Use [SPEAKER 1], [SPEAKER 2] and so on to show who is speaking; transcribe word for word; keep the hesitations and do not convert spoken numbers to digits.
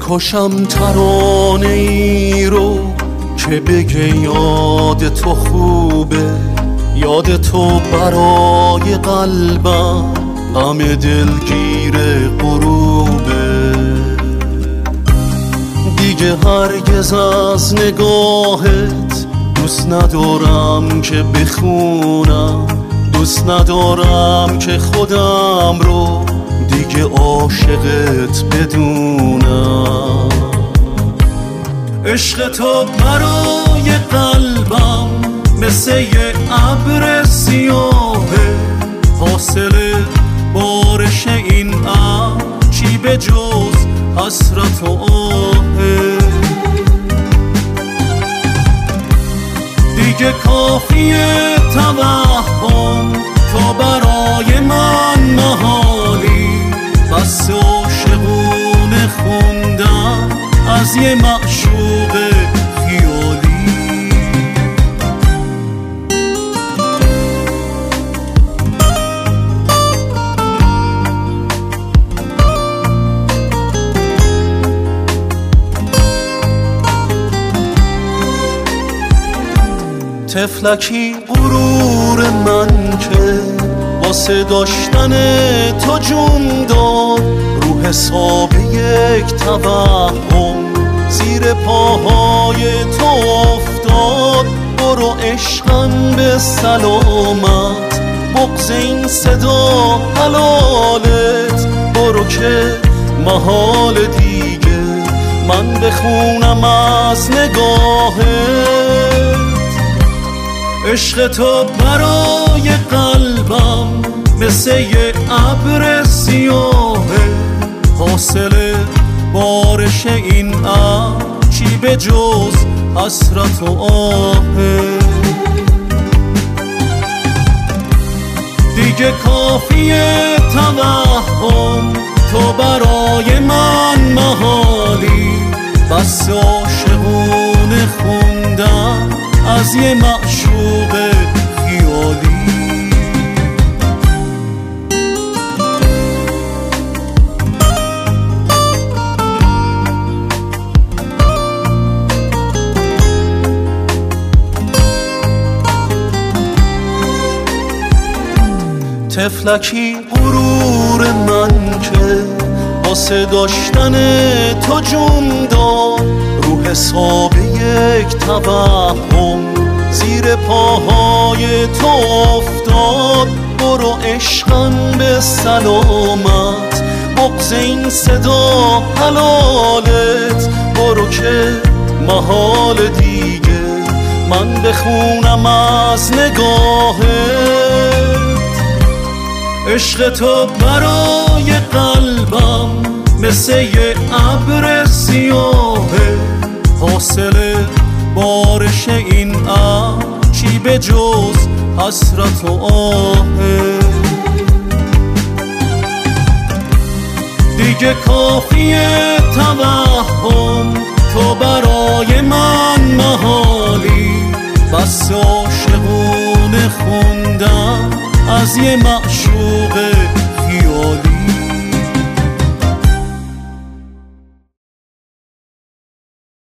[SPEAKER 1] میکشم ترانه ای رو که بگه یاد تو خوبه، یاد تو برای قلبم غم دلگیر غروبه. دیگه هرگز از نگاهت دوست ندارم که بخونم، دوست ندارم که خودم رو دیگه عاشقت بدونم. عشق تو برای قلبم مثل یه ابر سیاهه، حاصل بارش این ابر چی به جز حسرت و آهه. دیگه کافیه توهم تا برای من محالی، بس عاشقونه خوندم از یه معشوق خیالی. طفلکی غرور من که واسه داشتن تو جون داد، رو حساب یک توهم زیر پاهای تو افتاد. برو عشقم به سلامت، بغض این صدا حلالت. برو که محال دیگه من بخونم از نگاهت. عشق تو برای قلبم مثل یه ابر سیاهه، حاصل بارش این ابر چی به جز حسرت و آهه. دیگه کافیه توهم تو برای من محالی، بس عاشقونه خوندم از یه معشوق خیالی. طفلکی غرور من که واسه داشتن تو جون داد، رو حساب یک توهم زیر پاهای تو افتاد. برو عشقم به سلامت، بغض این صدا حلالت. برو که محال دیگه من بخونم از نگاهت. عشق تو برای قلبم مثل یه ابر سیاهه، حاصل بارش این ابر چی به جز حسرت و آهه. دیگه کافیه توهم تو برای من محالی، بس عاشقونه خوندم از یه معشوق